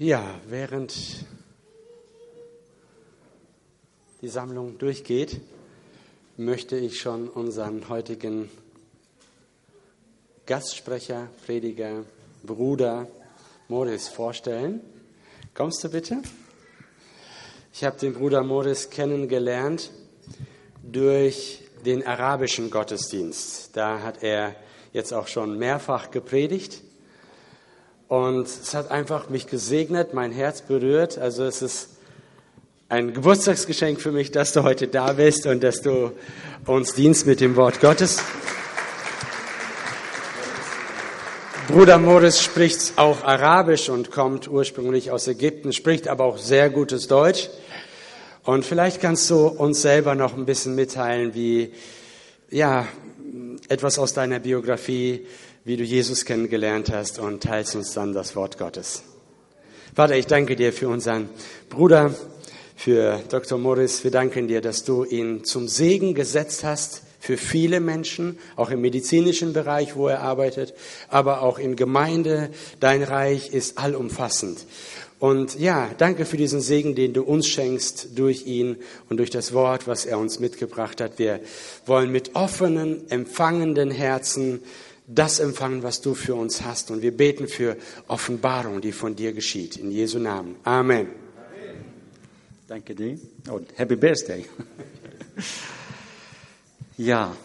Ja, während die Sammlung durchgeht, möchte ich schon unseren heutigen Gastsprecher, Prediger, Bruder Morris vorstellen. Kommst du bitte? Ich habe den Bruder Morris kennengelernt durch den arabischen Gottesdienst. Da hat er jetzt auch schon mehrfach gepredigt. Und es hat einfach mich gesegnet, mein Herz berührt. Also es ist ein Geburtstagsgeschenk für mich, dass du heute da bist und dass du uns dienst mit dem Wort Gottes. Bruder Morris spricht auch Arabisch und kommt ursprünglich aus Ägypten, spricht aber auch sehr gutes Deutsch. Und vielleicht kannst du uns selber noch ein bisschen mitteilen, etwas aus deiner Biografie, wie du Jesus kennengelernt hast, und teilst uns dann das Wort Gottes. Vater, ich danke dir für unseren Bruder, für Dr. Morris. Wir danken dir, dass du ihn zum Segen gesetzt hast für viele Menschen, auch im medizinischen Bereich, wo er arbeitet, aber auch in Gemeinde. Dein Reich ist allumfassend. Und ja, danke für diesen Segen, den du uns schenkst durch ihn und durch das Wort, was er uns mitgebracht hat. Wir wollen mit offenen, empfangenden Herzen das empfangen, was du für uns hast. Und wir beten für Offenbarung, die von dir geschieht. In Jesu Namen. Amen. Danke dir und Happy Birthday. Ja,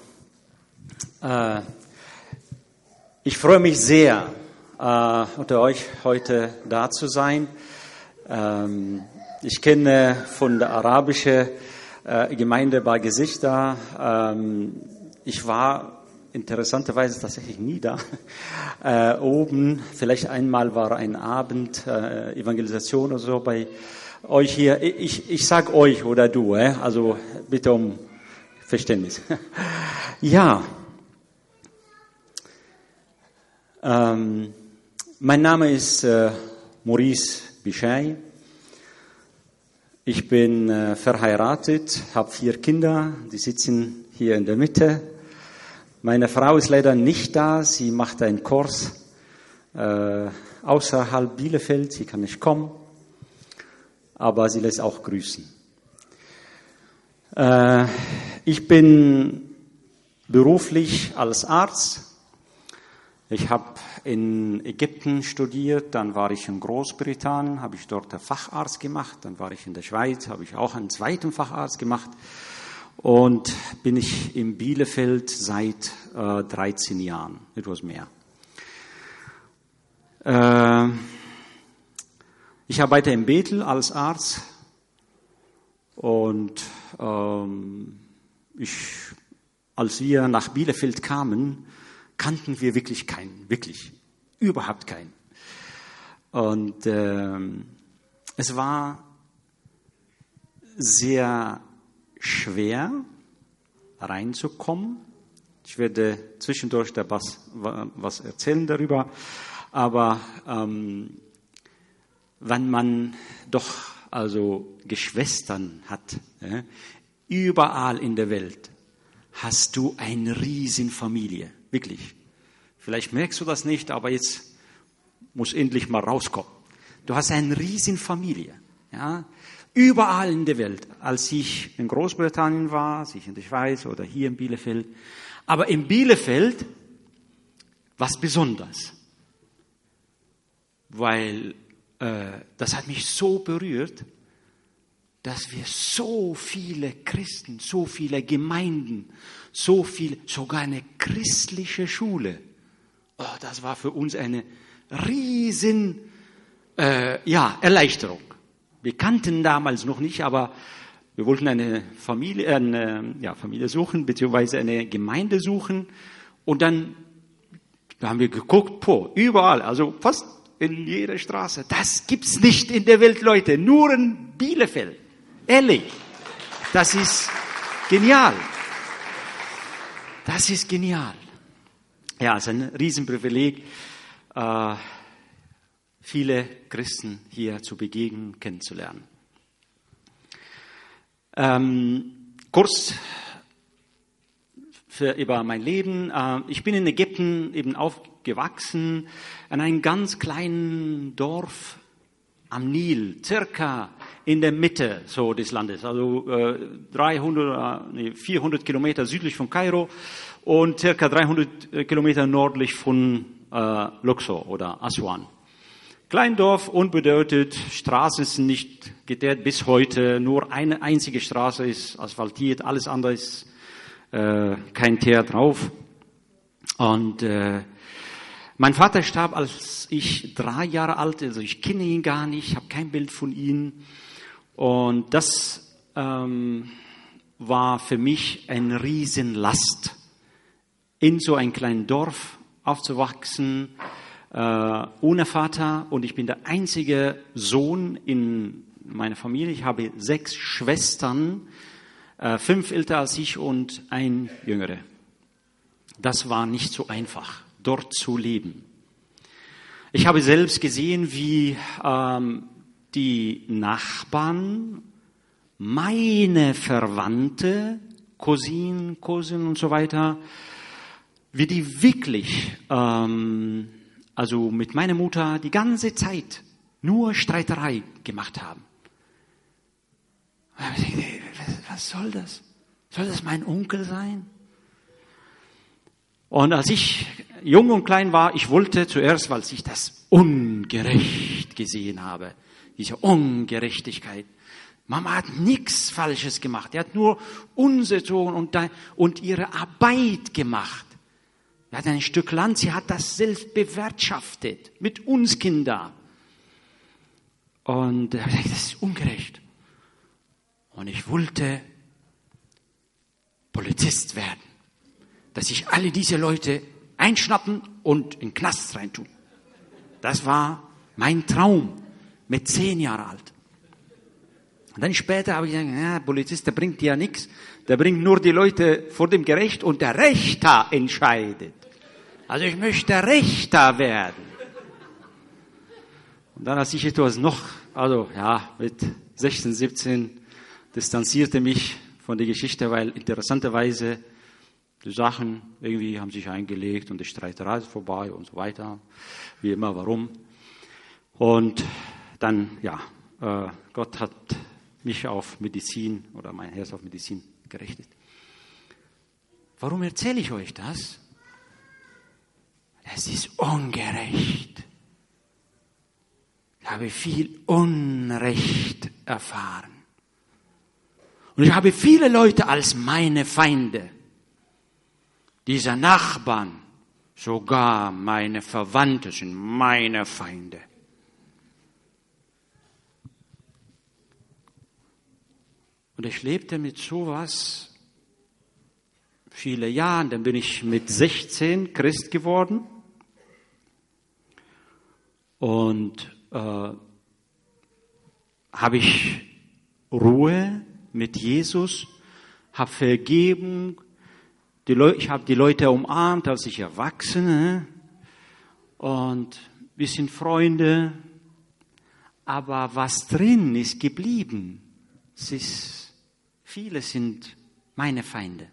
ich freue mich sehr, unter euch heute da zu sein. Ich kenne von der arabischen Gemeinde bei Gesichter. Ich war interessanterweise tatsächlich nie da. Oben, vielleicht einmal war ein Abend, Evangelisation oder so bei euch hier. Ich sag euch oder du, also bitte um Verständnis. Ja, mein Name ist Maurice Bichai. Ich bin verheiratet, habe 4 Kinder, die sitzen hier in der Mitte. Meine Frau ist leider nicht da, sie macht einen Kurs außerhalb Bielefeld, sie kann nicht kommen, aber sie lässt auch grüßen. Ich bin beruflich als Arzt. Ich habe in Ägypten studiert, dann war ich in Großbritannien, habe ich dort einen Facharzt gemacht, dann war ich in der Schweiz, habe ich auch einen zweiten Facharzt gemacht. Und bin ich in Bielefeld seit 13 Jahren, etwas mehr. Ich arbeite in Bethel als Arzt und als wir nach Bielefeld kamen, kannten wir wirklich keinen, überhaupt keinen. Und es war sehr schwer reinzukommen. Ich werde zwischendurch da was erzählen darüber. Aber wenn man doch also Geschwistern hat, überall in der Welt, hast du eine Riesenfamilie, wirklich. Vielleicht merkst du das nicht, aber jetzt muss endlich mal rauskommen. Du hast eine Riesenfamilie, ja. Überall in der Welt, als ich in Großbritannien war, als ich in der Schweiz oder hier in Bielefeld. Aber in Bielefeld was Besonderes, weil das hat mich so berührt, dass wir so viele Christen, so viele Gemeinden, sogar eine christliche Schule. Oh, das war für uns eine riesen Erleichterung. Wir kannten damals noch nicht, aber wir wollten eine Familie suchen, beziehungsweise eine Gemeinde suchen. Und dann haben wir geguckt, überall, also fast in jeder Straße. Das gibt's nicht in der Welt, Leute, nur in Bielefeld. Ehrlich, das ist genial. Das ist genial. Ja, es ist ein Riesenprivileg, viele Christen hier zu begegnen, kennenzulernen. Kurz über mein Leben. Ich bin in Ägypten eben aufgewachsen, in einem ganz kleinen Dorf am Nil, circa in der Mitte so des Landes, also 400 Kilometer südlich von Kairo und circa 300 Kilometer nördlich von Luxor oder Aswan. Kleindorf, unbedeutet, Straßen sind nicht geteert bis heute, nur eine einzige Straße ist asphaltiert, alles andere ist kein Teer drauf. Und mein Vater starb, als ich 3 Jahre alt, also ich kenne ihn gar nicht, habe kein Bild von ihm. Und das war für mich eine Riesenlast, in so einem kleinen Dorf aufzuwachsen, ohne Vater. Und ich bin der einzige Sohn in meiner Familie. Ich habe 6 Schwestern, 5 älter als ich und 1 jüngere. Das war nicht so einfach, dort zu leben. Ich habe selbst gesehen, wie die Nachbarn, meine Verwandte, Cousinen und so weiter, wie die wirklich, also mit meiner Mutter die ganze Zeit nur Streiterei gemacht haben. Was soll das? Soll das mein Onkel sein? Und als ich jung und klein war, ich wollte zuerst, weil ich das ungerecht gesehen habe, diese Ungerechtigkeit. Mama hat nichts Falsches gemacht. Die hat nur Unseton und ihre Arbeit gemacht. Sie hat ein Stück Land, sie hat das selbst bewirtschaftet. Mit uns Kindern. Und da habe ich gesagt, das ist ungerecht. Und ich wollte Polizist werden. Dass ich alle diese Leute einschnappen und in den Knast reintun. Das war mein Traum mit 10 Jahren alt. Und dann später habe ich gesagt, ja, Polizist, der bringt ja nichts. Der bringt nur die Leute vor dem Gericht und der Richter entscheidet. Also ich möchte Richter werden. Und dann, als ich etwas noch, also ja, mit 16, 17, distanzierte mich von der Geschichte, weil interessanterweise die Sachen irgendwie haben sich eingelegt und die Streiterei ist vorbei und so weiter. Wie immer, warum? Und dann, ja, Gott hat mich auf Medizin oder mein Herz auf Medizin gerichtet. Warum erzähle ich euch das? Es ist ungerecht. Ich habe viel Unrecht erfahren. Und ich habe viele Leute als meine Feinde. Diese Nachbarn, sogar meine Verwandten sind meine Feinde. Und ich lebte mit sowas viele Jahre. Dann bin ich mit 16 Christ geworden. Und habe ich Ruhe mit Jesus, habe Vergebung. Ich habe die Leute umarmt, als ich Erwachsene. Und wir sind Freunde. Aber was drin ist geblieben, viele sind meine Feinde.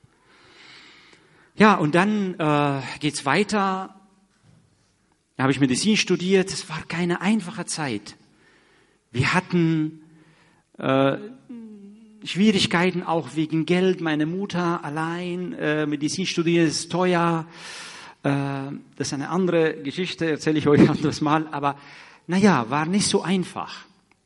Ja, und dann geht's weiter. Da habe ich Medizin studiert. Es war keine einfache Zeit. Wir hatten Schwierigkeiten auch wegen Geld. Meine Mutter allein, Medizin studieren ist teuer. Das ist eine andere Geschichte, erzähle ich euch ein anderes Mal. Aber naja, war nicht so einfach.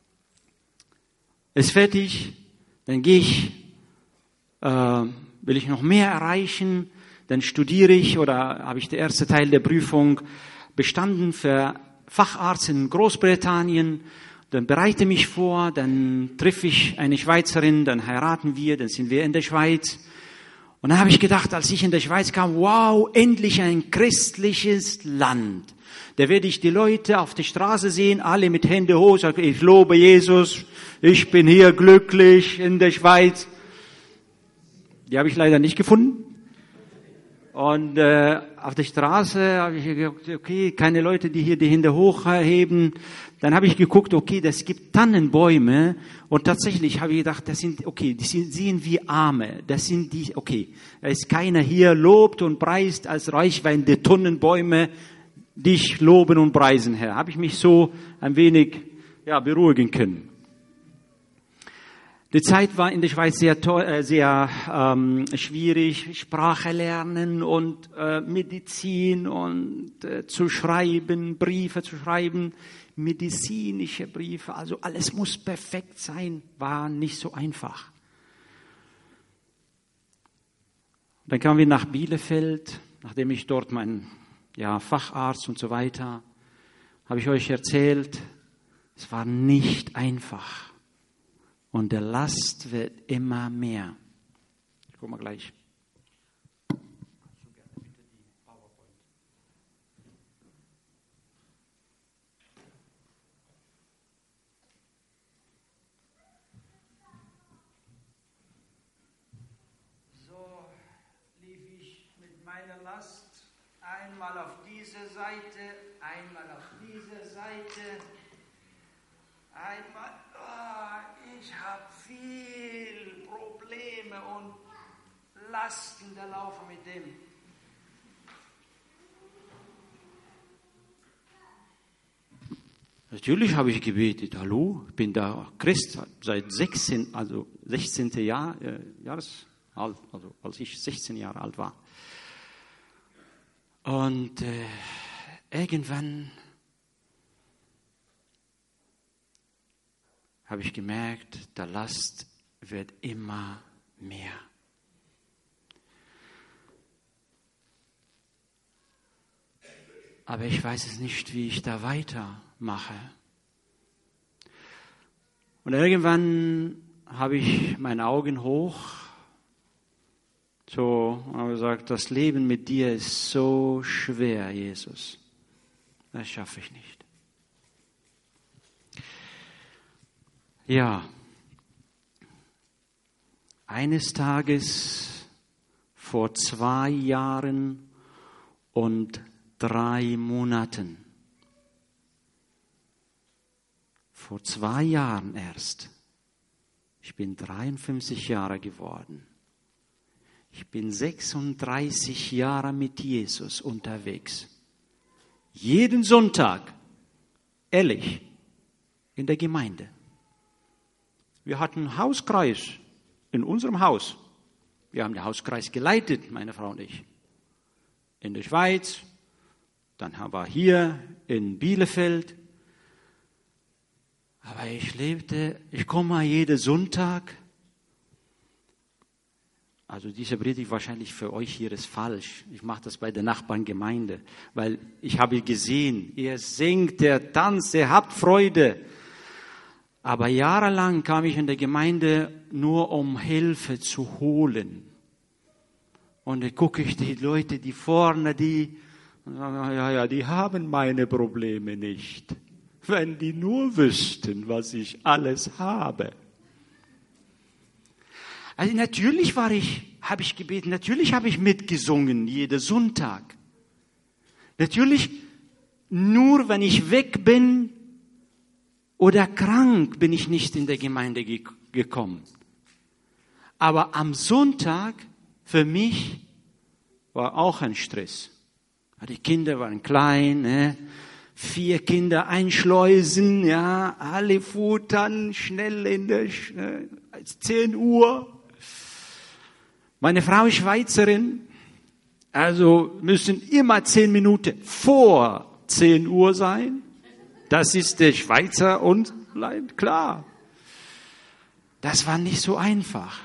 Ist fertig, dann gehe ich, will ich noch mehr erreichen, dann studiere ich oder habe ich den ersten Teil der Prüfung bestanden für Facharzt in Großbritannien. Dann bereite mich vor, dann treffe ich eine Schweizerin, dann heiraten wir, dann sind wir in der Schweiz. Und dann habe ich gedacht, als ich in der Schweiz kam, wow, endlich ein christliches Land. Da werde ich die Leute auf der Straße sehen, alle mit Hände hoch, sagen, ich lobe Jesus, ich bin hier glücklich in der Schweiz. Die habe ich leider nicht gefunden. Und auf der Straße habe ich gedacht, okay, keine Leute, die hier die Hände hochheben. Dann habe ich geguckt, okay, das gibt Tannenbäume. Und tatsächlich habe ich gedacht, das sind, okay, die sehen wie Arme. Das sind die, okay, da ist keiner hier, lobt und preist als reichweihende Tannenbäume dich loben und preisen, Herr. Habe ich mich so ein wenig beruhigen können. Die Zeit war in der Schweiz sehr schwierig, Sprache lernen und Medizin und zu schreiben, Briefe zu schreiben, medizinische Briefe, also alles muss perfekt sein, war nicht so einfach. Dann kamen wir nach Bielefeld, nachdem ich dort mein Facharzt und so weiter, habe ich euch erzählt, es war nicht einfach. Und der Last wird immer mehr. Ich gucke mal gleich. So lief ich mit meiner Last einmal auf diese Seite, einmal auf diese Seite, einmal. Ich habe viel Probleme und Lasten der Laufe mit dem. Natürlich habe ich gebetet, hallo, ich bin da Christ seit 16. Jahres alt, also als ich 16 Jahre alt war. Und irgendwann habe ich gemerkt, der Last wird immer mehr. Aber ich weiß es nicht, wie ich da weitermache. Und irgendwann habe ich meine Augen hoch und habe gesagt, das Leben mit dir ist so schwer, Jesus. Das schaffe ich nicht. Ja, eines Tages vor 2 Jahren und 3 Monaten, vor 2 Jahren erst, ich bin 53 Jahre geworden. Ich bin 36 Jahre mit Jesus unterwegs. Jeden Sonntag, ehrlich, in der Gemeinde. Wir hatten einen Hauskreis in unserem Haus. Wir haben den Hauskreis geleitet, meine Frau und ich. In der Schweiz, dann war hier in Bielefeld. Aber ich komme jeden Sonntag. Also diese Predigt wahrscheinlich für euch hier ist falsch. Ich mache das bei der Nachbargemeinde, weil ich habe gesehen, ihr singt, ihr tanzt, ihr habt Freude. Aber jahrelang kam ich in der Gemeinde nur, um Hilfe zu holen. Und dann gucke ich die Leute, die vorne, die haben meine Probleme nicht. Wenn die nur wüssten, was ich alles habe. Also natürlich habe ich gebeten, natürlich habe ich mitgesungen, jeden Sonntag. Natürlich, nur wenn ich weg bin, oder krank bin ich nicht in der Gemeinde gekommen. Aber am Sonntag für mich war auch ein Stress. Die Kinder waren klein, 4 Kinder einschleusen, alle futtern schnell 10 Uhr. Meine Frau ist Schweizerin, also müssen immer 10 Minuten vor 10 Uhr sein. Das ist der Schweizer und klar. Das war nicht so einfach.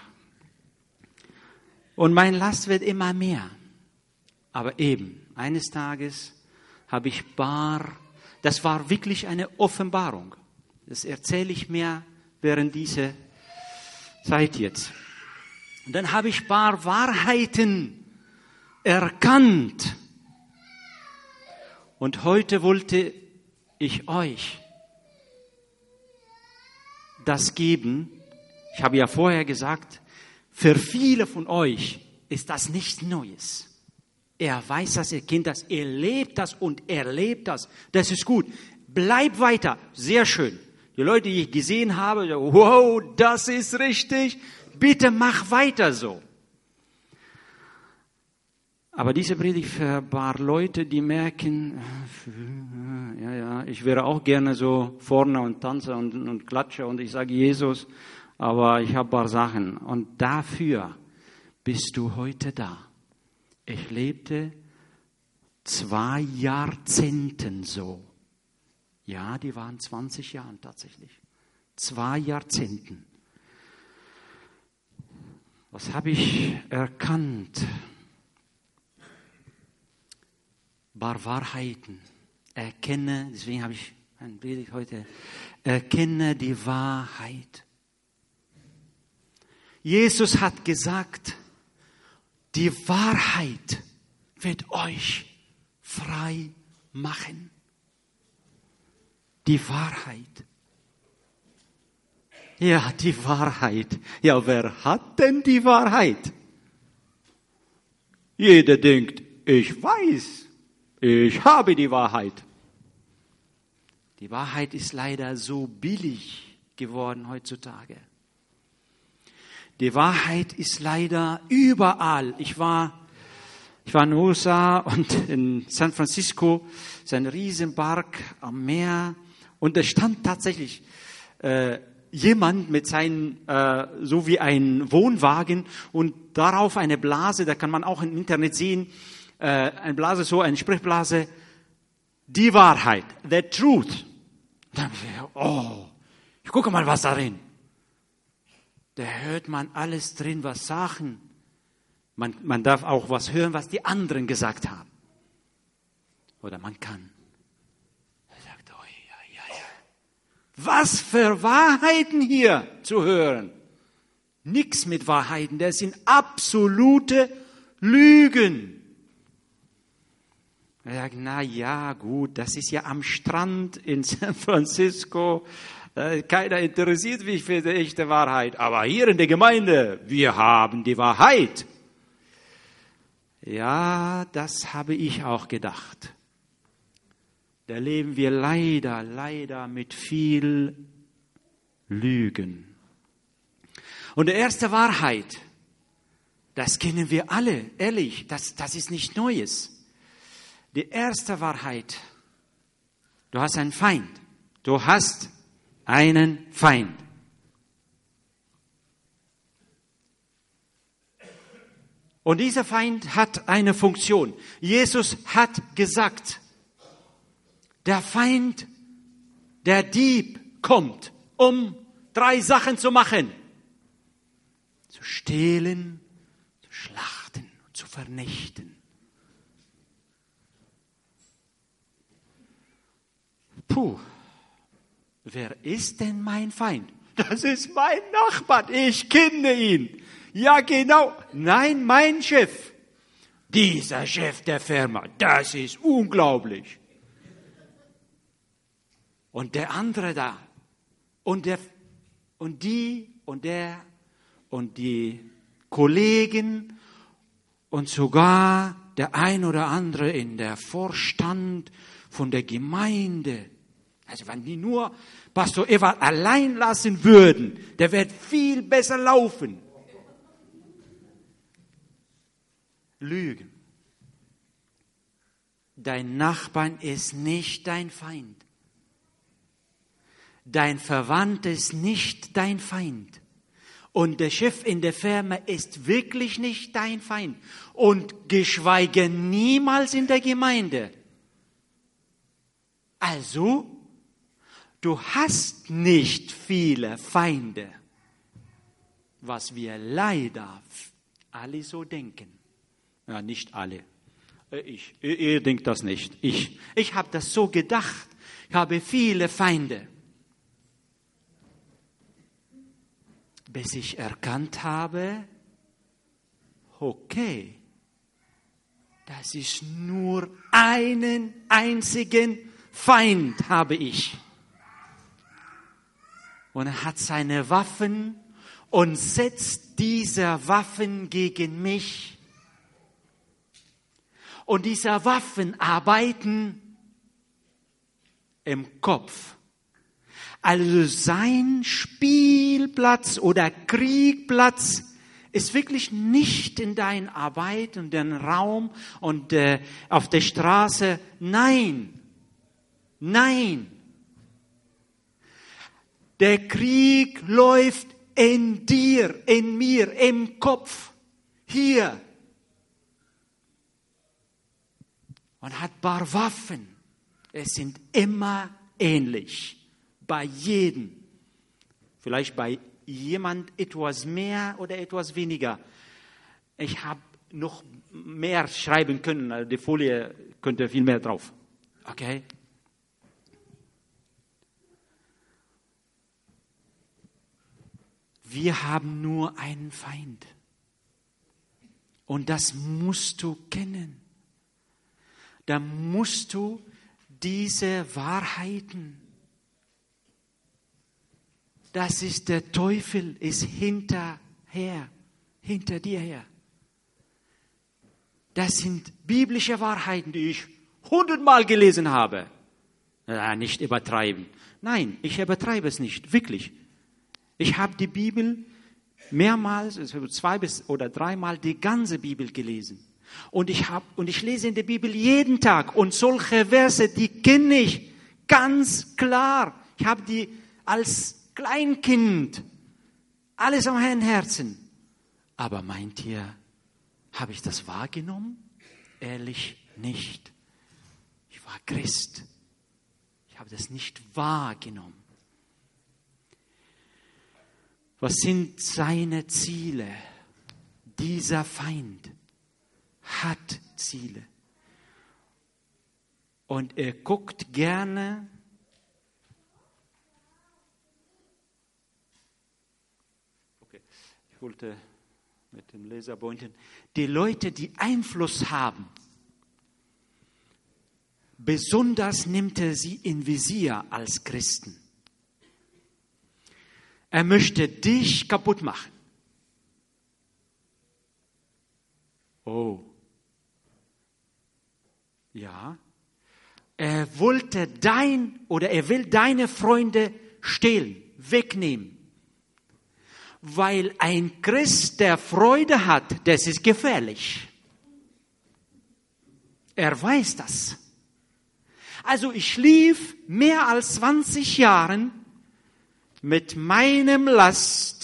Und mein Last wird immer mehr. Aber eben, eines Tages habe ich das war wirklich eine Offenbarung. Das erzähle ich mir während dieser Zeit jetzt. Und dann habe ich Wahrheiten erkannt. Und heute wollte ich euch das geben. Ich habe ja vorher gesagt, für viele von euch ist das nichts Neues. Er weiß das, er kennt das, er lebt das und er lebt das. Das ist gut. Bleib weiter. Sehr schön. Die Leute, die ich gesehen habe, wow, das ist richtig. Bitte mach weiter so. Aber diese Predigt für ein paar Leute, die merken, ja, ich wäre auch gerne so vorne und tanze und klatsche und ich sage Jesus, aber ich habe ein paar Sachen. Und dafür bist du heute da. Ich lebte 2 Jahrzehnten so. Ja, die waren 20 Jahre tatsächlich. 2 Jahrzehnten. Was habe ich erkannt? Wahrheiten. Erkenne, deswegen habe ich ein Predigt heute, erkenne die Wahrheit. Jesus hat gesagt, die Wahrheit wird euch frei machen. Die Wahrheit. Ja, die Wahrheit. Ja, wer hat denn die Wahrheit? Jeder denkt, ich weiß, ich habe die Wahrheit. Die Wahrheit ist leider so billig geworden heutzutage. Die Wahrheit ist leider überall. Ich war in den USA und in San Francisco, ist ein Riesenpark am Meer. Und da stand tatsächlich jemand mit seinem, so wie ein Wohnwagen und darauf eine Blase, da kann man auch im Internet sehen, eine Blase, so eine Sprechblase, die Wahrheit, the truth. Dann habe ich gedacht, oh, ich gucke mal, was darin. Da hört man alles drin, was Sachen. Man darf auch was hören, was die anderen gesagt haben. Oder man kann. Er sagt, oh, ja. Was für Wahrheiten hier zu hören. Nichts mit Wahrheiten, das sind absolute Lügen. Er sagt, na ja, gut, das ist ja am Strand in San Francisco. Keiner interessiert mich für die echte Wahrheit. Aber hier in der Gemeinde, wir haben die Wahrheit. Ja, das habe ich auch gedacht. Da leben wir leider mit viel Lügen. Und die erste Wahrheit, das kennen wir alle, ehrlich, das ist nichts Neues. Die erste Wahrheit, du hast einen Feind. Du hast einen Feind. Und dieser Feind hat eine Funktion. Jesus hat gesagt, der Feind, der Dieb kommt, um 3 Sachen zu machen. Zu stehlen, zu schlachten und zu vernichten. Puh, wer ist denn mein Feind? Das ist mein Nachbar, ich kenne ihn. Ja, genau. Nein, mein Chef. Dieser Chef der Firma, das ist unglaublich. Und der andere da. Und die Kollegen und sogar der ein oder andere in der Vorstand von der Gemeinde. Also wenn die nur Pastor Ewald allein lassen würden, der wird viel besser laufen. Lügen. Dein Nachbarn ist nicht dein Feind. Dein Verwandter ist nicht dein Feind. Und der Chef in der Firma ist wirklich nicht dein Feind. Und geschweige niemals in der Gemeinde. Also, du hast nicht viele Feinde, was wir leider alle so denken. Ja, nicht alle. Ihr denkt das nicht. Ich habe das so gedacht. Ich habe viele Feinde. Bis ich erkannt habe, okay, das ist nur einen einzigen Feind habe ich. Und er hat seine Waffen und setzt diese Waffen gegen mich. Und diese Waffen arbeiten im Kopf. Also sein Spielplatz oder Kriegplatz ist wirklich nicht in deiner Arbeit und den Raum und auf der Straße. Nein, nein. Der Krieg läuft in dir, in mir, im Kopf, hier. Und hat ein paar Waffen. Es sind immer ähnlich. Bei jedem. Vielleicht bei jemand etwas mehr oder etwas weniger. Ich habe noch mehr schreiben können. Also die Folie könnte viel mehr drauf. Okay? Wir haben nur einen Feind. Und das musst du kennen. Da musst du diese Wahrheiten. Das ist der Teufel, ist hinter dir her. Das sind biblische Wahrheiten, die ich 100-mal gelesen habe. Nicht übertreiben. Nein, ich übertreibe es nicht, wirklich. Ich habe die Bibel mehrmals, also 2 bis oder 3-mal die ganze Bibel gelesen. Und ich lese in der Bibel jeden Tag. Und solche Verse, die kenne ich ganz klar. Ich habe die als Kleinkind alles am Herzen. Aber meint ihr, habe ich das wahrgenommen? Ehrlich nicht. Ich war Christ. Ich habe das nicht wahrgenommen. Was sind seine Ziele? Dieser Feind hat Ziele. Und er guckt gerne ich wollte mit dem Laserbeutel die Leute, die Einfluss haben, besonders nimmt er sie in Visier als Christen. Er möchte dich kaputt machen. Oh. Ja. Er will deine Freunde stehlen, wegnehmen. Weil ein Christ, der Freude hat, das ist gefährlich. Er weiß das. Also ich lief mehr als 20 Jahre mit meinem Last.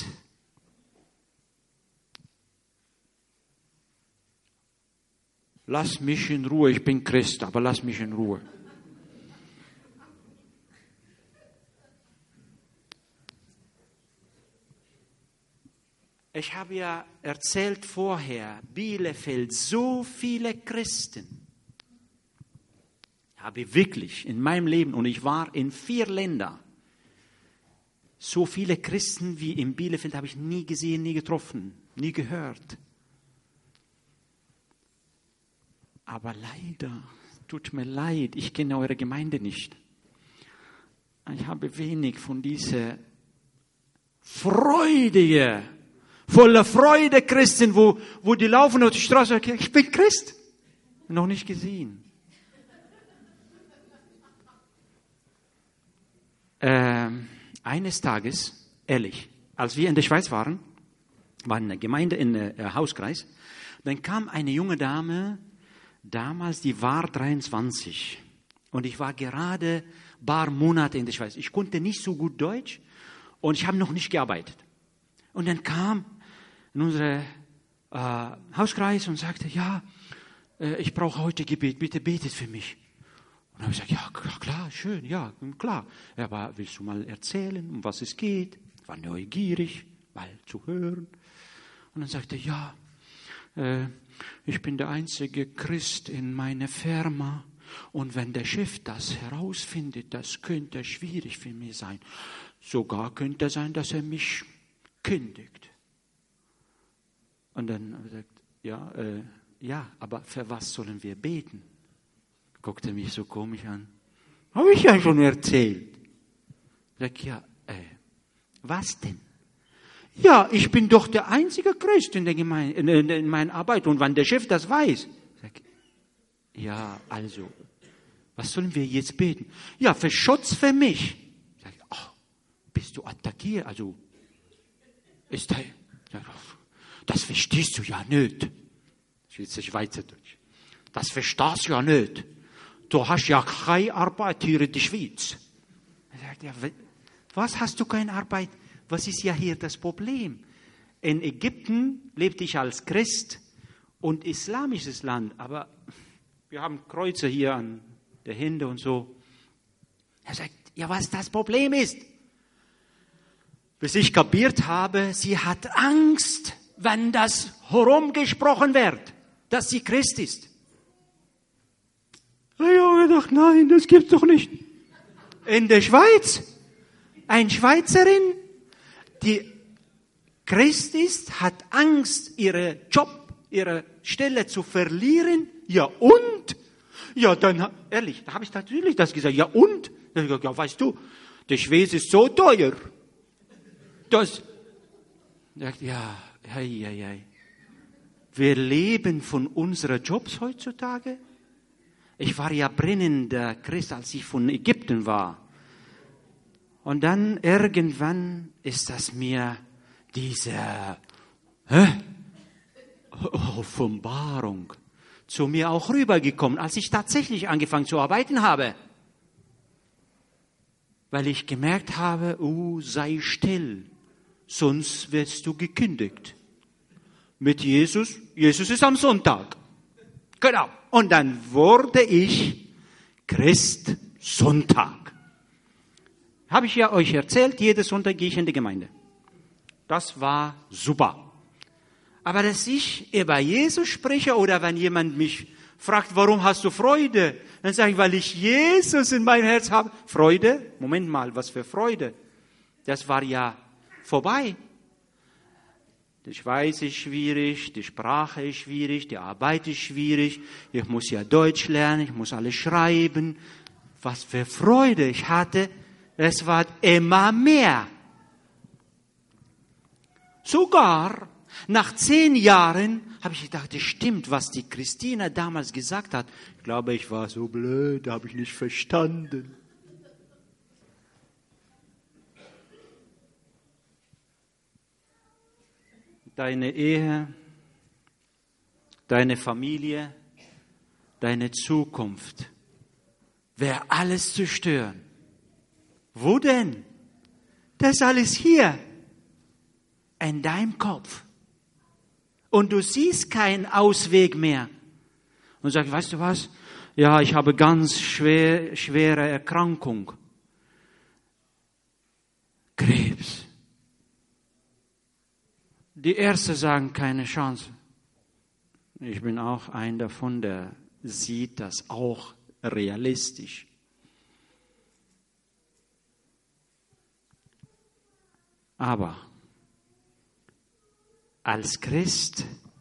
Lass mich in Ruhe, ich bin Christ, aber lass mich in Ruhe. Ich habe ja erzählt vorher, Bielefeld, so viele Christen. Habe ich wirklich in meinem Leben, und ich war in 4 Ländern, so viele Christen wie in Bielefeld habe ich nie gesehen, nie getroffen, nie gehört. Aber leider, tut mir leid, ich kenne eure Gemeinde nicht. Ich habe wenig von dieser freudige, voller Freude Christen, wo die laufen auf die Straße und sagen, ich bin Christ. Noch nicht gesehen. Eines Tages, ehrlich, als wir in der Schweiz waren eine Gemeinde in Hauskreis, dann kam eine junge Dame, damals, die war 23. Und ich war gerade ein paar Monate in der Schweiz. Ich konnte nicht so gut Deutsch und ich habe noch nicht gearbeitet. Und dann kam in unseren Hauskreis und sagte, ja, ich brauche heute Gebet, bitte betet für mich. Und dann habe ich gesagt, ja klar, schön, ja, klar. Aber willst du mal erzählen, um was es geht? Ich war neugierig, mal zu hören. Und dann sagte er, ja, ich bin der einzige Christ in meiner Firma. Und wenn der Chef das herausfindet, das könnte schwierig für mich sein. Sogar könnte es sein, dass er mich kündigt. Und dann habe ich gesagt, ja, aber für was sollen wir beten? Guckte mich so komisch an. Habe ich ja schon erzählt. Ich sage, ja, was denn? Ja, ich bin doch der einzige Christ in der Gemeinde, in meiner Arbeit. Und wenn der Chef das weiß, sag, ja, also, was sollen wir jetzt beten? Ja, für Schutz für mich. Sag, bist du attackiert? Also, das verstehst du ja nicht. Schweizerdeutsch. Das verstehst du ja nicht. Du hast ja keine Arbeit hier in der Schweiz. Er sagt, ja, was hast du keine Arbeit? Was ist ja hier das Problem? In Ägypten lebte ich als Christ und islamisches Land, aber wir haben Kreuze hier an der Hände und so. Er sagt, ja, was das Problem ist? Bis ich kapiert habe, sie hat Angst, wenn das herumgesprochen wird, dass sie Christ ist. Ich habe gedacht, nein, das gibt's doch nicht. In der Schweiz, eine Schweizerin, die Christ ist, hat Angst, ihren Job, ihre Stelle zu verlieren. Ja und? Ja, dann, ehrlich, da habe ich natürlich das gesagt. Ja und? Da habe ich gesagt, ja, weißt du, der Schweiz ist so teuer. Das, ja, hey. Wir leben von unseren Jobs heutzutage. Ich war ja brennender Christ, als ich von Ägypten war. Und dann irgendwann ist das mir diese Offenbarung zu mir auch rübergekommen, als ich tatsächlich angefangen zu arbeiten habe. Weil ich gemerkt habe, sei still, sonst wirst du gekündigt. Mit Jesus ist am Sonntag. Genau. Und dann wurde ich Christ Sonntag. Habe ich ja euch erzählt, jeden Sonntag gehe ich in die Gemeinde. Das war super. Aber dass ich über Jesus spreche oder wenn jemand mich fragt, warum hast du Freude? Dann sage ich, weil ich Jesus in meinem Herz habe. Freude? Moment mal, was für Freude? Das war ja vorbei. Die Schweiz ist schwierig, die Sprache ist schwierig, die Arbeit ist schwierig. Ich muss ja Deutsch lernen, ich muss alles schreiben. Was für Freude ich hatte. Es war immer mehr. Sogar nach 10 Jahren habe ich gedacht, das stimmt, was die Christina damals gesagt hat. Ich glaube, ich war so blöd, habe ich nicht verstanden. Deine Ehe, deine Familie, deine Zukunft wäre alles zerstören. Wo denn? Das ist alles hier, in deinem Kopf. Und du siehst keinen Ausweg mehr. Und sagst, weißt du was? Ja, ich habe ganz schwere Erkrankung. Krebs. Die Ärzte sagen, keine Chance. Ich bin auch ein davon, der sieht das auch realistisch. Aber als Christ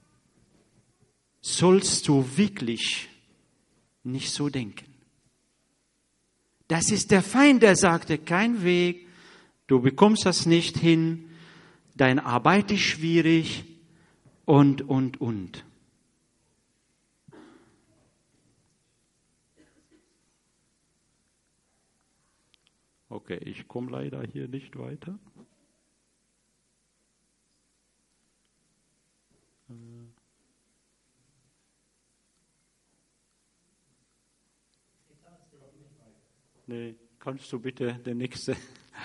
sollst du wirklich nicht so denken. Das ist der Feind, der sagte, kein Weg, du bekommst das nicht hin, deine Arbeit ist schwierig und. Okay, ich komme leider hier nicht weiter. Nee, kannst du bitte der nächste?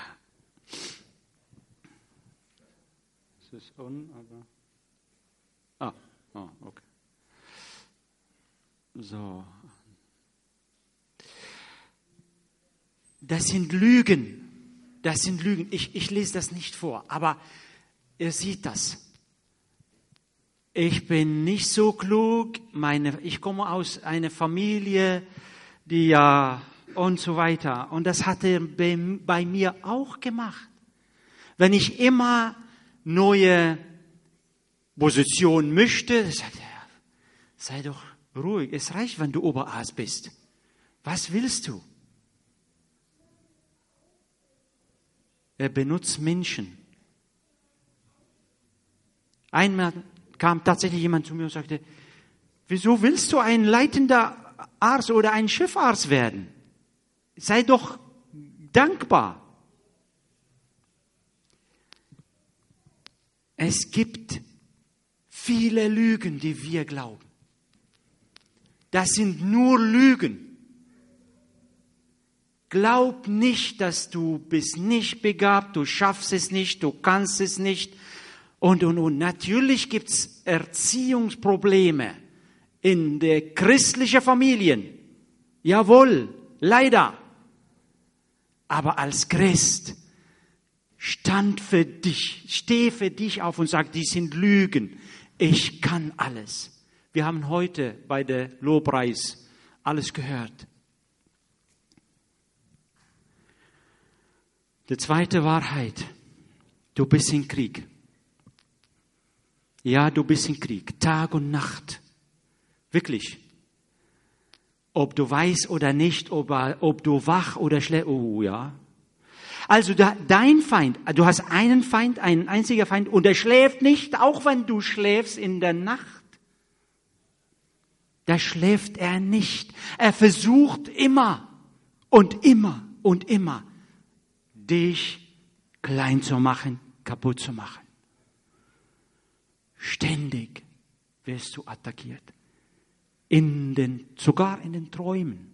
Es ist on, aber. Okay. So. Das sind Lügen. Das sind Lügen. Ich lese das nicht vor, aber ihr seht das. Ich bin nicht so klug. Ich komme aus einer Familie, die ja und so weiter. Und das hat er bei mir auch gemacht. Wenn ich immer neue Positionen möchte, sagt er, sei doch ruhig. Es reicht, wenn du Oberarzt bist. Was willst du? Er benutzt Menschen. Einmal kam tatsächlich jemand zu mir und sagte, wieso willst du ein leitender Arzt oder ein Chefarzt werden? Sei doch dankbar. Es gibt viele Lügen, die wir glauben. Das sind nur Lügen. Glaub nicht, dass du bist nicht begabt, du schaffst es nicht, du kannst es nicht. Und. Natürlich gibt es Erziehungsprobleme in der christlichen Familien. Jawohl, leider. Aber als Christ steh für dich auf und sag, die sind Lügen. Ich kann alles. Wir haben heute bei der Lobpreis alles gehört. Die zweite Wahrheit, du bist im Krieg. Ja, du bist im Krieg, Tag und Nacht. Wirklich. Ob du weißt oder nicht, ob du wach oder schläfst. Oh ja. Also dein Feind, du hast einen Feind, einen einzigen Feind und er schläft nicht, auch wenn du schläfst in der Nacht. Da schläft er nicht. Er versucht immer und immer und immer, dich klein zu machen, kaputt zu machen. Ständig wirst du attackiert. Sogar in den Träumen.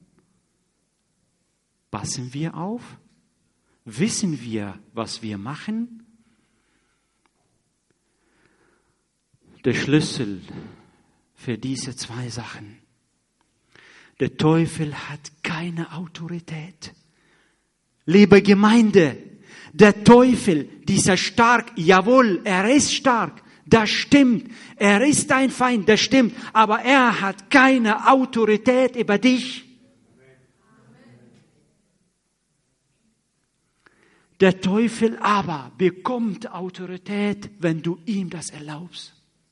Passen wir auf? Wissen wir, was wir machen? Der Schlüssel für diese zwei Sachen. Der Teufel hat keine Autorität. Liebe Gemeinde, der Teufel, dieser stark, jawohl, er ist stark, das stimmt, er ist dein Feind, das stimmt, aber er hat keine Autorität über dich. Der Teufel aber bekommt Autorität, wenn du ihm das erlaubst.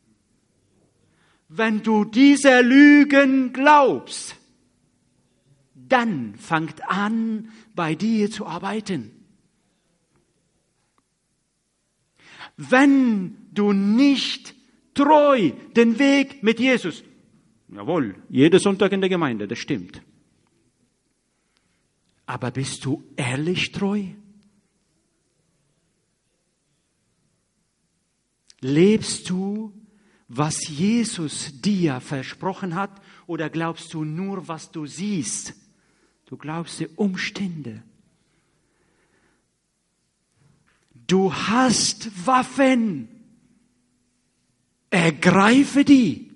Wenn du diese Lügen glaubst, dann fängt an, bei dir zu arbeiten. Wenn du nicht treu den Weg mit Jesus, jawohl, jeder Sonntag in der Gemeinde, das stimmt. Aber bist du ehrlich treu? Lebst du, was Jesus dir versprochen hat, oder glaubst du nur, was du siehst? Du glaubst die Umstände. Du hast Waffen. Ergreife die.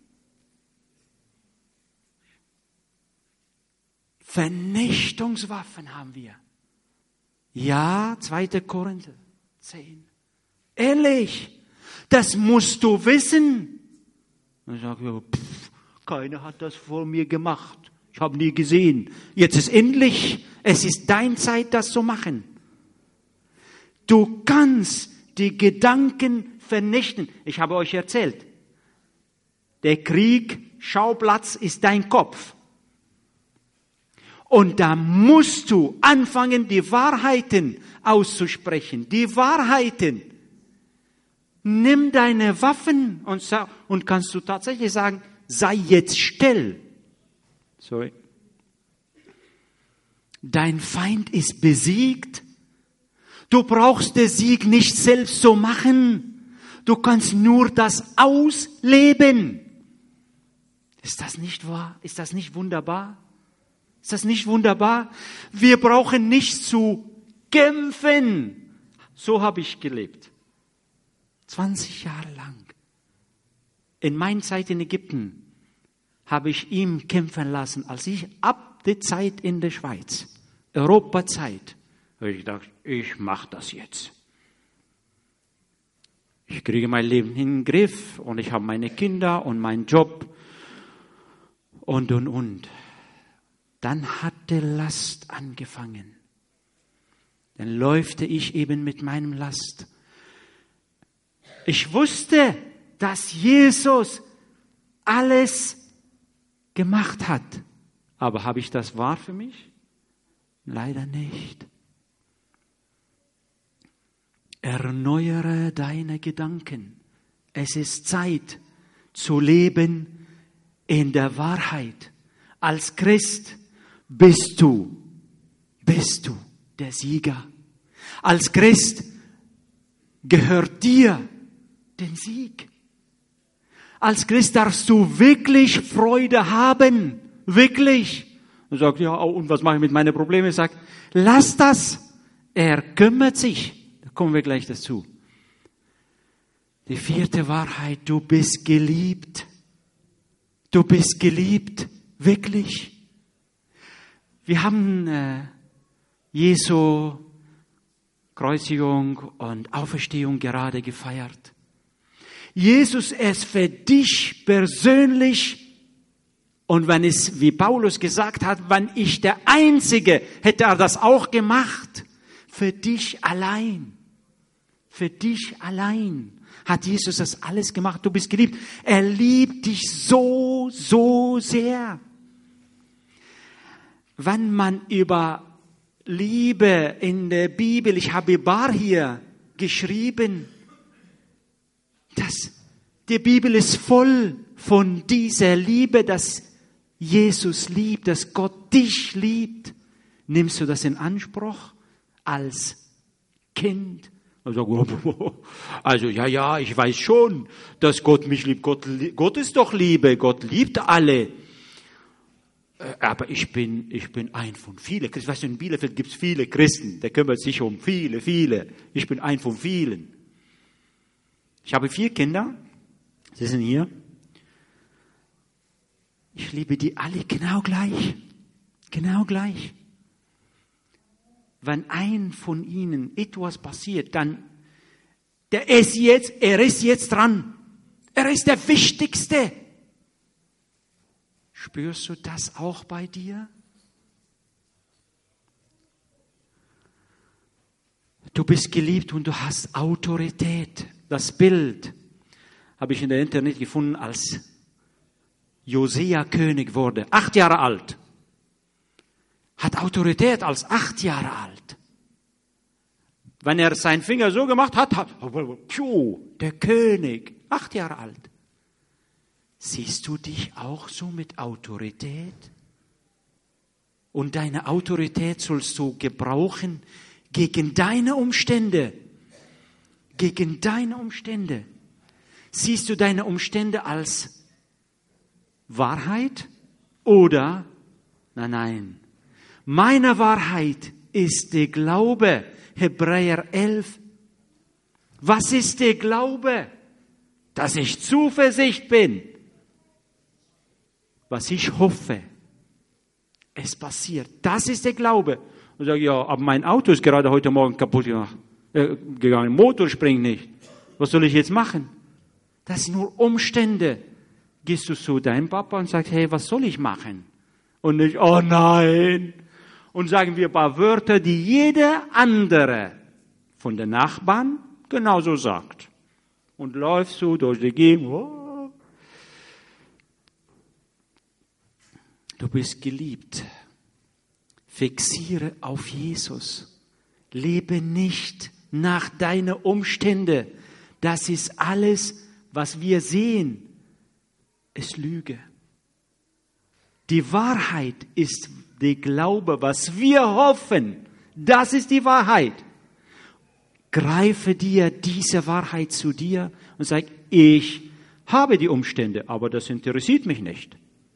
Vernichtungswaffen haben wir. Ja, 2. Korinther 10. Ehrlich, das musst du wissen. Ich sage, keiner hat das vor mir gemacht. Ich habe nie gesehen. Jetzt ist endlich, es ist deine Zeit, das zu machen. Du kannst die Gedanken vernichten. Ich habe euch erzählt, der Krieg-Schauplatz ist dein Kopf. Und da musst du anfangen, die Wahrheiten auszusprechen. Die Wahrheiten. Nimm deine Waffen und kannst du tatsächlich sagen, sei jetzt still. Sorry. Dein Feind ist besiegt. Du brauchst den Sieg nicht selbst zu machen. Du kannst nur das ausleben. Ist das nicht wahr? Ist das nicht wunderbar? Ist das nicht wunderbar? Wir brauchen nicht zu kämpfen. So habe ich gelebt. 20 Jahre lang. In meiner Zeit in Ägypten habe ich ihn kämpfen lassen, als ich ab der Zeit in der Schweiz, Europazeit, habe ich gedacht, ich mache das jetzt. Ich kriege mein Leben in den Griff und ich habe meine Kinder und meinen Job und. Dann hat die Last angefangen. Dann läufte ich eben mit meinem Last. Ich wusste, dass Jesus alles gemacht hat. Aber habe ich das wahr für mich? Leider nicht. Erneuere deine Gedanken. Es ist Zeit zu leben in der Wahrheit. Als Christ bist du der Sieger. Als Christ gehört dir den Sieg. Als Christ darfst du wirklich Freude haben. Wirklich. Und sagt, ja, und was mache ich mit meinen Problemen? Sagt, lass das. Er kümmert sich. Da kommen wir gleich dazu. Die 4. Wahrheit, du bist geliebt. Du bist geliebt. Wirklich. Wir haben Jesu Kreuzigung und Auferstehung gerade gefeiert. Jesus ist für dich persönlich, und wenn es, wie Paulus gesagt hat, wenn ich der Einzige, hätte er das auch gemacht. Für dich allein. Für dich allein hat Jesus das alles gemacht. Du bist geliebt. Er liebt dich so, so sehr. Wenn man über Liebe in der Bibel, ich habe Bar hier geschrieben, die Bibel ist voll von dieser Liebe, dass Jesus liebt, dass Gott dich liebt. Nimmst du das in Anspruch als Kind? Also ja, ich weiß schon, dass Gott mich liebt. Gott ist doch Liebe, Gott liebt alle. Aber ich bin ein von vielen. Weißt du, in Bielefeld gibt es viele Christen, der kümmert sich um viele. Ich bin ein von vielen. Ich habe 4 Kinder, sie sind hier. Ich liebe die alle genau gleich. Genau gleich. Wenn ein von ihnen etwas passiert, dann, er ist jetzt dran. Er ist der Wichtigste. Spürst du das auch bei dir? Du bist geliebt und du hast Autorität. Das Bild habe ich in der Internet gefunden, als Josia König wurde. 8 Jahre alt. Hat Autorität als 8 Jahre alt. Wenn er seinen Finger so gemacht hat, der König, 8 Jahre alt. Siehst du dich auch so mit Autorität? Und deine Autorität sollst du gebrauchen gegen deine Umstände. Gegen deine Umstände. Siehst du deine Umstände als Wahrheit oder nein. Meine Wahrheit ist der Glaube. Hebräer 11. Was ist der Glaube? Dass ich Zuversicht bin. Was ich hoffe, es passiert. Das ist der Glaube. Und sage, ja, aber mein Auto ist gerade heute Morgen kaputt gegangen. Motor springt nicht. Was soll ich jetzt machen? Das sind nur Umstände. Gehst du zu deinem Papa und sagst, hey, was soll ich machen? Und nicht, oh nein. Und sagen wir ein paar Wörter, die jeder andere von den Nachbarn genauso sagt. Und läufst so durch die Gegend. Oh. Du bist geliebt. Fixiere auf Jesus. Lebe nicht nach deinen Umständen. Das ist alles, was wir sehen, ist Lüge. Die Wahrheit ist der Glaube, was wir hoffen. Das ist die Wahrheit. Greife dir diese Wahrheit zu dir und sag, ich habe die Umstände, aber das interessiert mich nicht.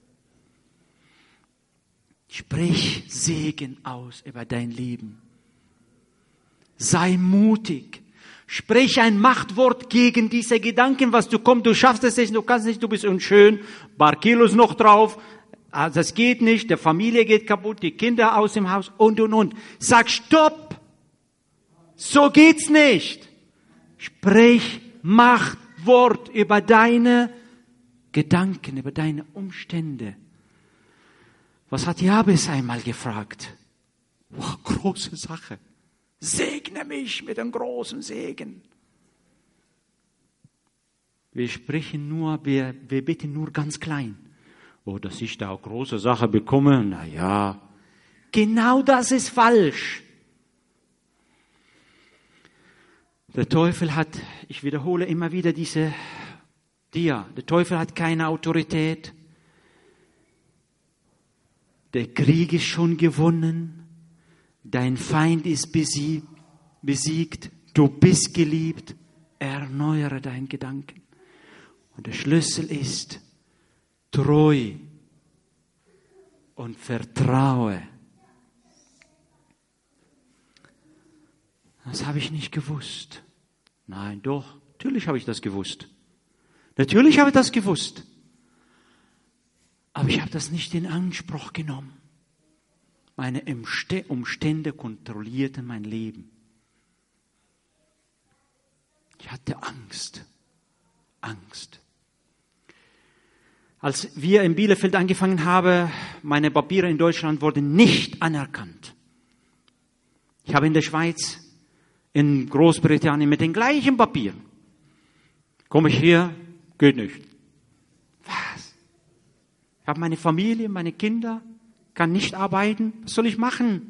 Sprich Segen aus über dein Leben. Sei mutig. Sprich ein Machtwort gegen diese Gedanken, was du kommst, du schaffst es nicht, du kannst nicht, du bist unschön, paar Kilos noch drauf, das geht nicht, der Familie geht kaputt, die Kinder aus dem Haus und. Sag Stopp! So geht's nicht. Sprich Machtwort über deine Gedanken, über deine Umstände. Was hat Jabes einmal gefragt? Wow, große Sache. Segne mich mit einem großen Segen. Wir bitten nur ganz klein. Oh, dass ich da auch große Sache bekomme? Naja, genau das ist falsch. Der Teufel hat, ich wiederhole immer wieder der Teufel hat keine Autorität. Der Krieg ist schon gewonnen. Dein Feind ist besiegt. Du bist geliebt. Erneuere deinen Gedanken. Und der Schlüssel ist treu und vertraue. Das habe ich nicht gewusst. Nein, doch, natürlich habe ich das gewusst. Natürlich habe ich das gewusst. Aber ich habe das nicht in Anspruch genommen. Meine Umstände kontrollierten mein Leben. Ich hatte Angst. Als wir in Bielefeld angefangen haben, meine Papiere in Deutschland wurden nicht anerkannt. Ich habe in der Schweiz, in Großbritannien mit den gleichen Papieren. Komme ich hier, geht nicht. Was? Ich habe meine Familie, meine Kinder, kann nicht arbeiten. Was soll ich machen?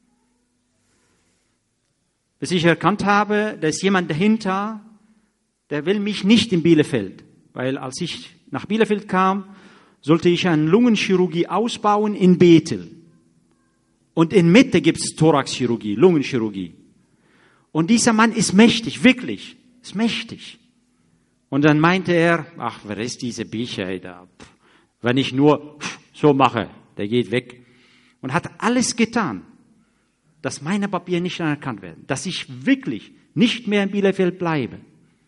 Bis ich erkannt habe, da ist jemand dahinter, der will mich nicht in Bielefeld. Weil als ich nach Bielefeld kam, sollte ich eine Lungenchirurgie ausbauen in Bethel. Und in Mitte gibt es Thoraxchirurgie, Lungenchirurgie. Und dieser Mann ist mächtig, wirklich, ist mächtig. Und dann meinte er, ach, wer ist diese Bücher da? Wenn ich nur so mache, der geht weg. Und hat alles getan, dass meine Papiere nicht anerkannt werden, dass ich wirklich nicht mehr in Bielefeld bleibe.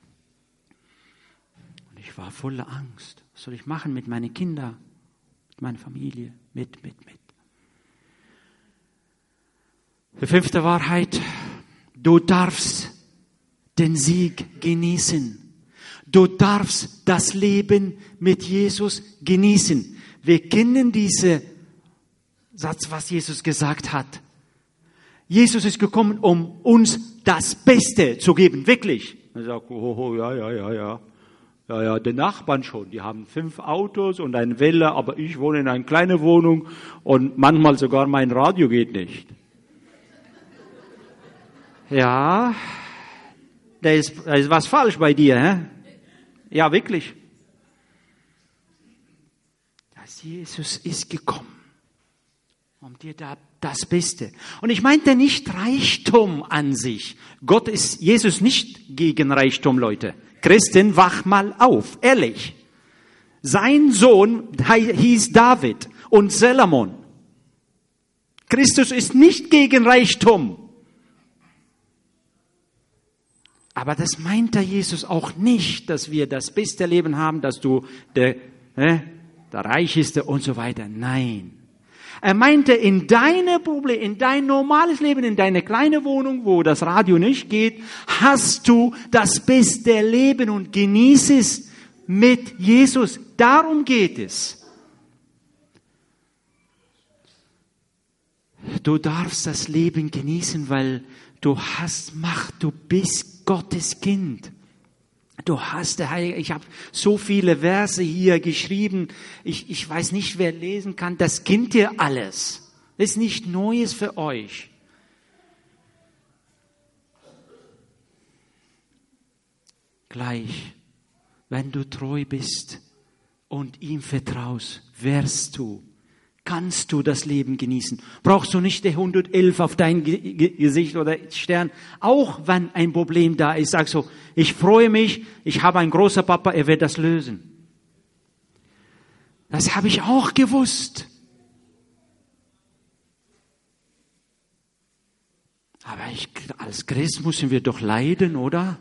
Und ich war voller Angst. Was soll ich machen mit meinen Kindern, mit meiner Familie, mit. Die 5. Wahrheit, du darfst den Sieg genießen. Du darfst das Leben mit Jesus genießen. Wir kennen diesen Satz, was Jesus gesagt hat. Jesus ist gekommen, um uns das Beste zu geben, wirklich. Er sagt, ja, die Nachbarn schon, die haben 5 Autos und eine Villa, aber ich wohne in einer kleinen Wohnung und manchmal sogar mein Radio geht nicht. Ja, da ist was falsch bei dir, hä? Ja, wirklich. Jesus ist gekommen, um dir das Beste. Und ich meinte nicht Reichtum an sich. Jesus nicht gegen Reichtum, Leute. Christen, wach mal auf, ehrlich. Sein Sohn hieß David und Salomon. Christus ist nicht gegen Reichtum. Aber das meinte Jesus auch nicht, dass wir das beste Leben haben, dass du der Reichste und so weiter. Nein. Er meinte, in deine Probleme, in dein normales Leben, in deine kleine Wohnung, wo das Radio nicht geht, hast du das beste Leben und genieß es mit Jesus. Darum geht es. Du darfst das Leben genießen, weil du hast Macht, du bist Gottes Kind. Du hast der Heilige, ich habe so viele Verse hier geschrieben, ich weiß nicht, wer lesen kann, das kennt ihr alles. Das ist nicht Neues für euch. Gleich, wenn du treu bist und ihm vertraust, kannst du das Leben genießen. Brauchst du nicht die 111 auf dein Gesicht oder Stern. Auch wenn ein Problem da ist, sagst du, ich freue mich, ich habe einen großen Papa, er wird das lösen. Das habe ich auch gewusst. Aber als Christ müssen wir doch leiden, oder?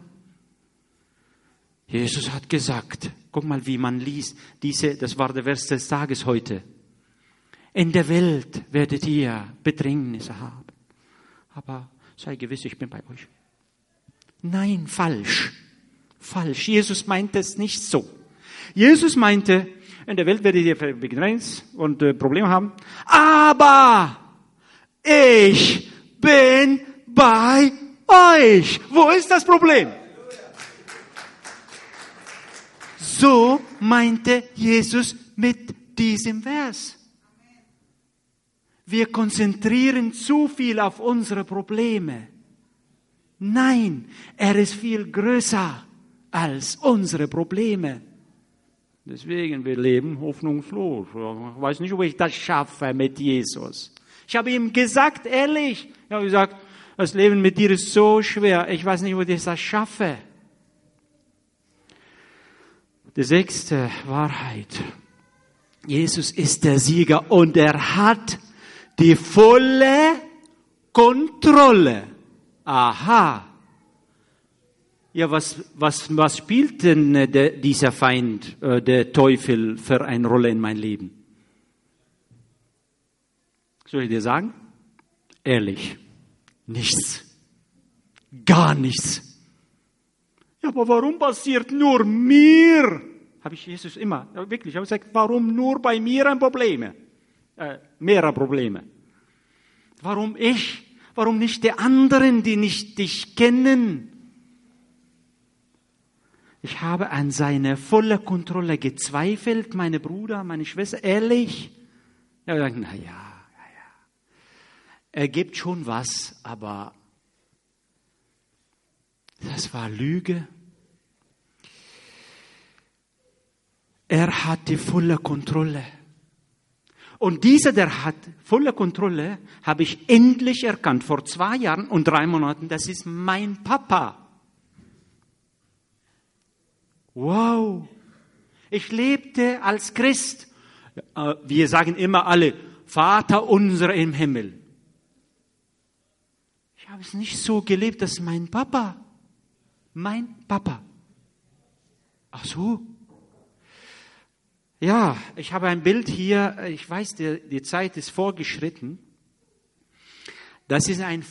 Jesus hat gesagt, guck mal, wie man liest, das war der Vers des Tages heute. In der Welt werdet ihr Bedrängnisse haben. Aber sei gewiss, ich bin bei euch. Nein, falsch. Falsch. Jesus meinte es nicht so. Jesus meinte, in der Welt werdet ihr Bedrängnis und Probleme haben. Aber ich bin bei euch. Wo ist das Problem? So meinte Jesus mit diesem Vers. Wir konzentrieren zu viel auf unsere Probleme. Nein, er ist viel größer als unsere Probleme. Deswegen, wir leben hoffnungslos. Ich weiß nicht, ob ich das schaffe mit Jesus. Ich habe ihm gesagt, ehrlich, ich habe gesagt, das Leben mit dir ist so schwer. Ich weiß nicht, ob ich das schaffe. Die 6. Wahrheit. Jesus ist der Sieger und er hat die volle Kontrolle. Aha. Ja, was spielt denn dieser Feind, der Teufel, für eine Rolle in mein Leben? Soll ich dir sagen? Ehrlich, nichts. Gar nichts. Ja, aber warum passiert nur mir? Habe ich Jesus immer, wirklich, habe ich gesagt, warum nur bei mir Probleme? Mehrere Probleme. Warum ich? Warum nicht die anderen, die nicht dich kennen? Ich habe an seine volle Kontrolle gezweifelt, meine Brüder, meine Schwester, ehrlich. Ja, ich dachte, naja. Er gibt schon was, aber das war Lüge. Er hat die volle Kontrolle. Und dieser, der hat volle Kontrolle, habe ich endlich erkannt, vor 2 Jahren und 3 Monaten, das ist mein Papa. Wow. Ich lebte als Christ. Wir sagen immer alle, Vater unser im Himmel. Ich habe es nicht so gelebt, dass mein Papa. Ach so. Ja, ich habe ein Bild hier, ich weiß, die Zeit ist vorgeschritten. Das ist ein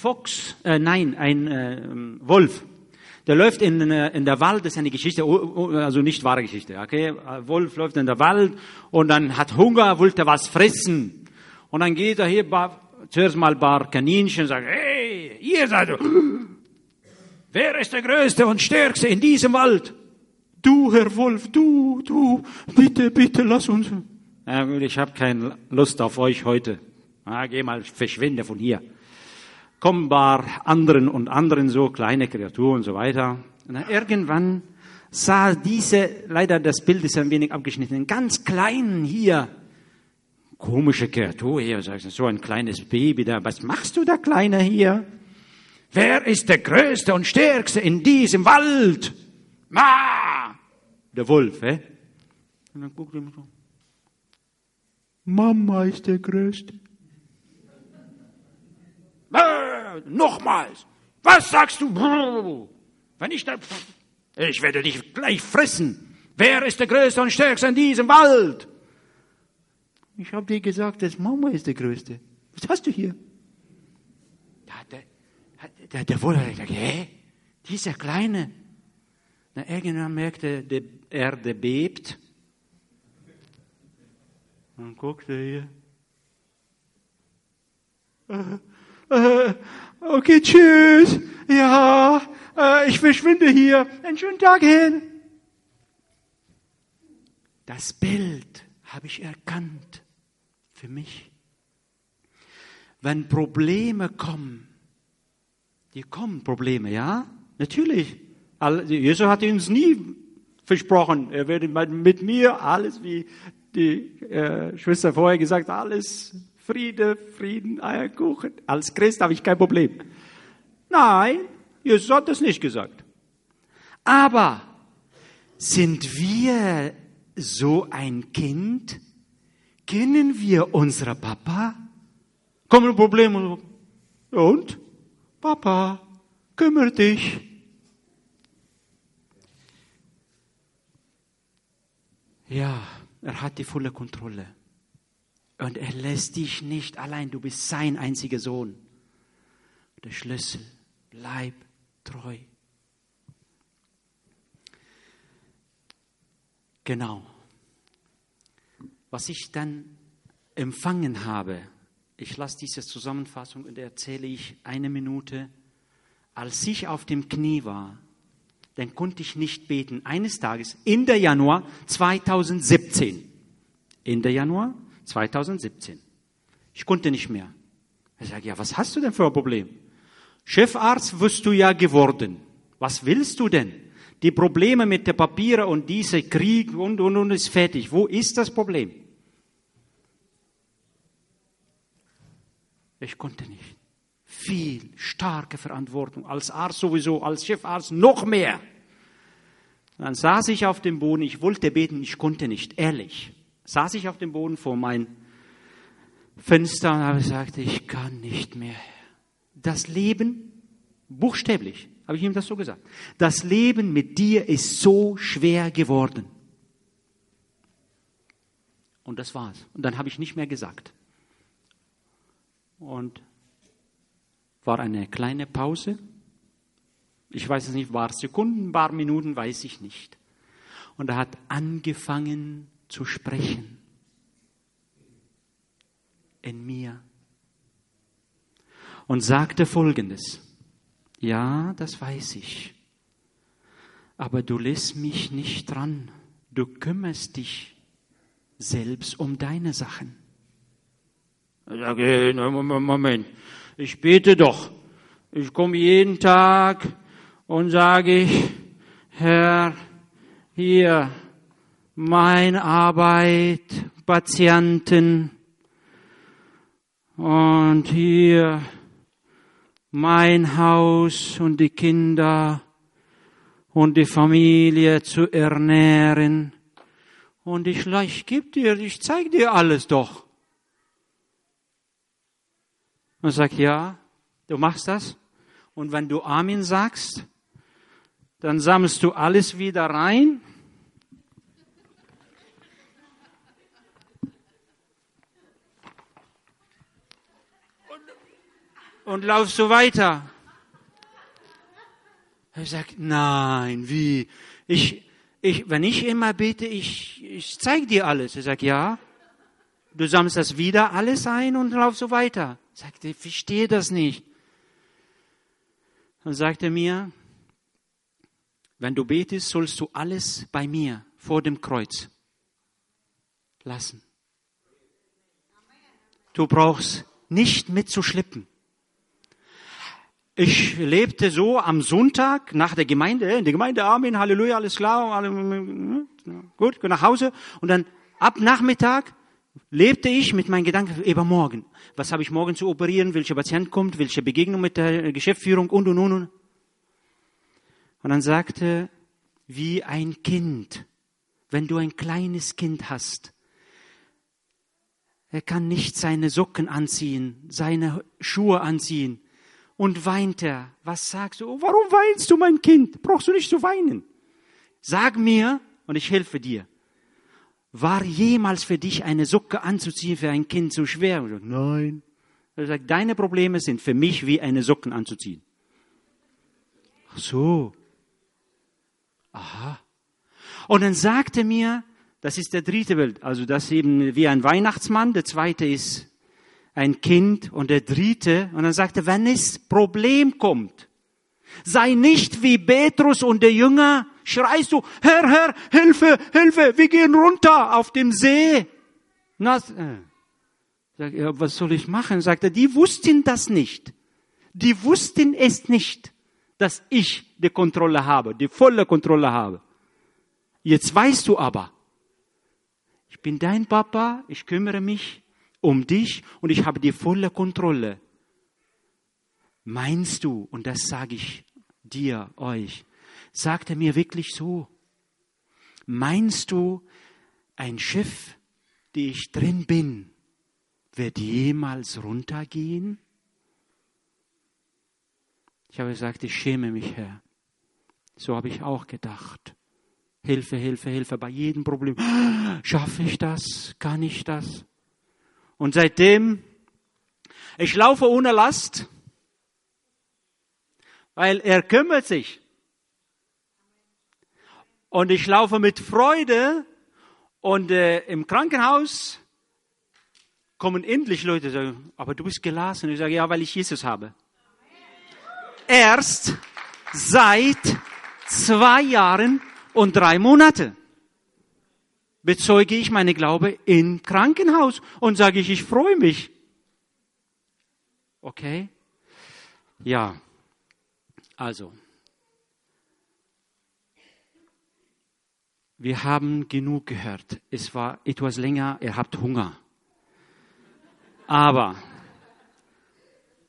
ein Wolf. Der läuft in der Wald, das ist eine Geschichte, also nicht wahre Geschichte, okay? Wolf läuft in der Wald und dann hat Hunger, wollte was fressen. Und dann geht er hier zuerst mal ein paar Kaninchen und sagt, hey, ihr seid, wer ist der Größte und Stärkste in diesem Wald? Du, Herr Wolf, du, bitte, lass uns. Ich habe keine Lust auf euch heute. Geh mal, verschwinde von hier. Kommen ein paar anderen so, kleine Kreaturen und so weiter. Und dann irgendwann sah leider das Bild ist ein wenig abgeschnitten, einen ganz kleinen hier, komische Kreatur hier, so ein kleines Baby da. Was machst du da, Kleiner, hier? Wer ist der Größte und Stärkste in diesem Wald? Der Wolf, Und dann guckt er mir so. Mama ist der Größte. Nochmals. Was sagst du? Wenn ich werde dich gleich fressen. Wer ist der Größte und Stärkste in diesem Wald? Ich habe dir gesagt, dass Mama ist der Größte. Was hast du hier? Der Wolf hat gesagt, dieser Kleine. Na, irgendwann merkte die Erde bebt. Dann guckte er hier. Okay, tschüss. Ja, ich verschwinde hier. Einen schönen Tag hin. Das Bild habe ich erkannt für mich. Wenn Probleme kommen, Probleme, ja? Natürlich. Jesus hat uns nie versprochen, er werde mit mir alles, wie die Schwester vorher gesagt, alles Frieden, Eierkuchen. Als Christ habe ich kein Problem. Nein, Jesus hat das nicht gesagt. Aber sind wir so ein Kind? Kennen wir unsere Papa? Kommen Probleme und? Papa, kümmere dich. Ja, er hat die volle Kontrolle. Und er lässt dich nicht allein. Du bist sein einziger Sohn. Der Schlüssel, bleib treu. Genau. Was ich dann empfangen habe, ich lasse diese Zusammenfassung und erzähle ich 1 Minute. Als ich auf dem Knie war, dann konnte ich nicht beten. Eines Tages, Ende Januar 2017. Ende Januar 2017. Ich konnte nicht mehr. Ich sage, ja, was hast du denn für ein Problem? Chefarzt wirst du ja geworden. Was willst du denn? Die Probleme mit den Papieren und dieser Krieg und ist fertig. Wo ist das Problem? Ich konnte nicht. Viel, starke Verantwortung. Als Arzt sowieso, als Chefarzt noch mehr. Dann saß ich auf dem Boden, ich wollte beten, ich konnte nicht, ehrlich. Saß ich auf dem Boden vor meinem Fenster und habe gesagt, ich kann nicht mehr. Das Leben, buchstäblich, habe ich ihm das so gesagt, das Leben mit dir ist so schwer geworden. Und das war's. Und dann habe ich nicht mehr gesagt. Und war eine kleine Pause. Ich weiß es nicht, war es Sekunden, paar Minuten, weiß ich nicht. Und er hat angefangen zu sprechen. In mir. Und sagte Folgendes. Ja, das weiß ich. Aber du lässt mich nicht dran. Du kümmerst dich selbst um deine Sachen. Ich sage, Moment, ich bete doch. Ich komme jeden Tag und sage ich, Herr, hier, meine Arbeit, Patienten und hier mein Haus und die Kinder und die Familie zu ernähren. Und ich zeige dir alles doch. Und sagt, ja, du machst das. Und wenn du Amen sagst, dann sammelst du alles wieder rein. Und laufst du weiter. Er sagt, nein, wie? Wenn ich immer bete, ich zeige dir alles. Er sagt, ja. Du sammelst das wieder alles ein und laufst so weiter. Er sagt, ich verstehe das nicht. Dann sagt er mir, wenn du betest, sollst du alles bei mir vor dem Kreuz lassen. Du brauchst nicht mitzuschleppen. Ich lebte so am Sonntag nach der Gemeinde, in der Gemeinde, Amen, Halleluja, alles klar, gut, nach Hause. Und dann ab Nachmittag lebte ich mit meinen Gedanken über morgen. Was habe ich morgen zu operieren? Welcher Patient kommt? Welche Begegnung mit der Geschäftsführung? Und. Und dann sagte, wie ein Kind, wenn du ein kleines Kind hast, er kann nicht seine Socken anziehen, seine Schuhe anziehen. Und weint er. Was sagst du? Oh, warum weinst du, mein Kind? Brauchst du nicht zu weinen. Sag mir, und ich helfe dir. War jemals für dich eine Socke anzuziehen für ein Kind so schwer? Und ich sage, nein. Er sagt, deine Probleme sind für mich wie eine Socken anzuziehen. Ach so. Aha. Und dann sagte mir, das ist der dritte Bild, also das ist eben wie ein Weihnachtsmann, der zweite ist ein Kind und der dritte, und dann sagte, wenn es Problem kommt, sei nicht wie Petrus und der Jünger, schreist du, Herr, Herr, Hilfe, Hilfe, wir gehen runter auf den See. Sag, ja, was soll ich machen? Sagt er, die wussten das nicht. Die wussten es nicht, dass ich die Kontrolle habe, die volle Kontrolle habe. Jetzt weißt du aber, ich bin dein Papa, ich kümmere mich um dich und ich habe die volle Kontrolle. Meinst du, und das sage ich dir, euch, sagt er mir wirklich so, meinst du, ein Schiff, die ich drin bin, wird jemals runtergehen? Ich habe gesagt, ich schäme mich, Herr. So habe ich auch gedacht. Hilfe, Hilfe, Hilfe bei jedem Problem. Schaffe ich das? Kann ich das? Und seitdem, ich laufe ohne Last, weil er kümmert sich. Und ich laufe mit Freude und im Krankenhaus kommen endlich Leute, die sagen, aber du bist gelassen. Ich sage, ja, weil ich Jesus habe. Erst seit 2 Jahren und 3 Monaten bezeuge ich meine Glaube im Krankenhaus und sage ich freue mich. Okay? Ja. Also. Wir haben genug gehört. Es war etwas länger, ihr habt Hunger. Aber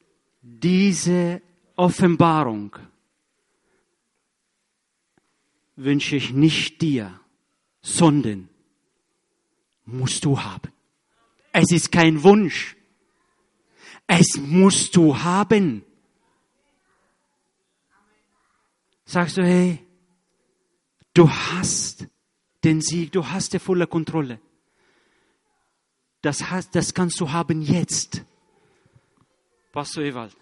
diese Offenbarung wünsche ich nicht dir, sondern musst du haben. Es ist kein Wunsch. Es musst du haben. Sagst du, hey, du hast den Sieg, du hast die volle Kontrolle. Das kannst du haben jetzt. Pastor Ewald,